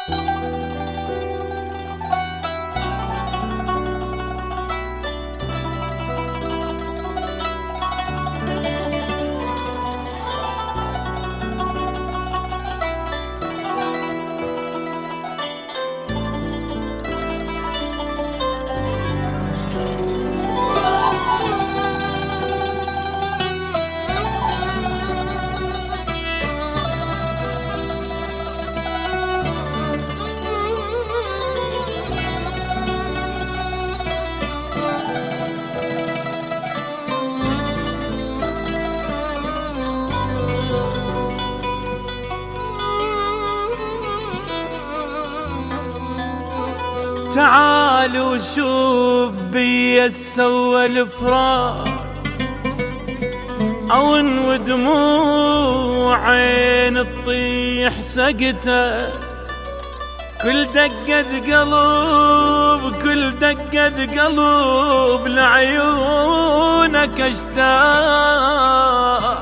تعال وشوف بي سوى الفراق او ودموع عين تطيح سقته، كل دقة قلب كل دقة قلب لعيونك اشتاق،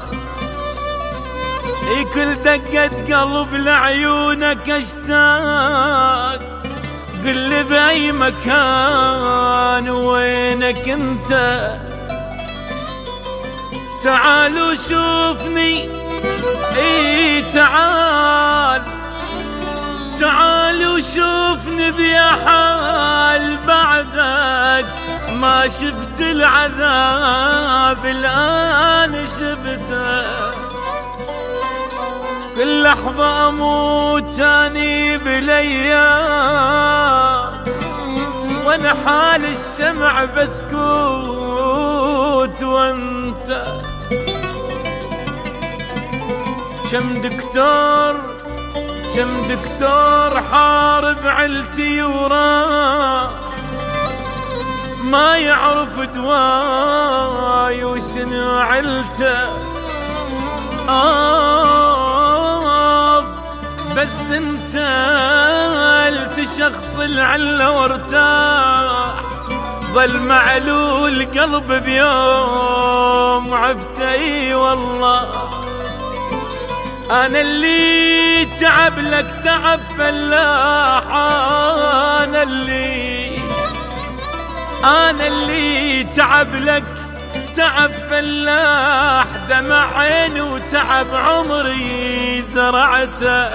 كل دقة قلب لعيونك اشتاق، قل لي بأي مكان وينك انت. تعال وشوفني تعال تعال وشوفني بيا حال بعدك، ما شفت العذاب الآن شفته، كل لحظة أموت أني بليام، وأنا حال الشمع بسكوت وأنت. كم دكتور حارب عيلتي وراه، ما يعرف دواي وشنو عيلته، بس انت التشخص العلة وارتاح، ظل معلول قلب بيوم عفته. اي والله انا اللي تعب لك تعب فلاح، انا اللي تعب لك تعب فلاح، دمع عيني وتعب عمري زرعته.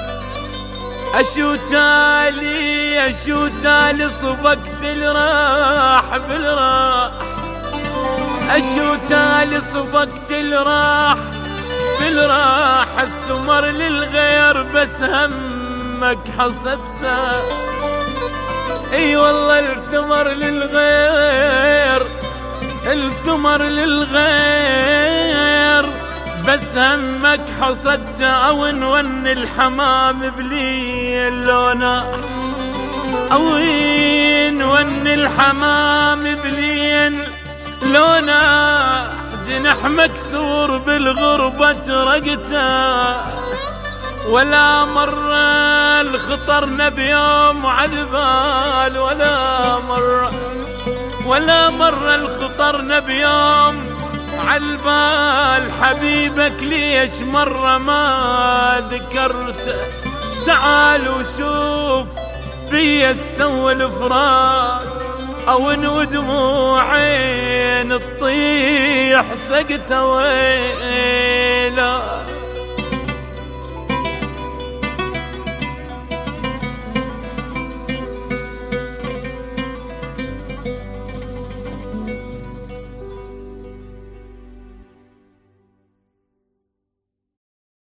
أشو تالي صبقت الراح بالراح، أشو تالي صبقت الراح بالراح، الثمر للغير بس همك حصدته. اي والله الثمر للغير، الثمر للغير بس همك حصدته. أون ون الحمام بلي اللونة، أوين ون الحمام بلي لونه، جنح مكسور بالغربة ترقته، ولا مرة الخطر بيوم عذبال، ولا مرة الخطر بيوم عالبال. حبيبك ليش مرة ما ذكرته؟ تعال وشوف بي سوى الفراق، او ودموع عين تطيح سقته ويلا.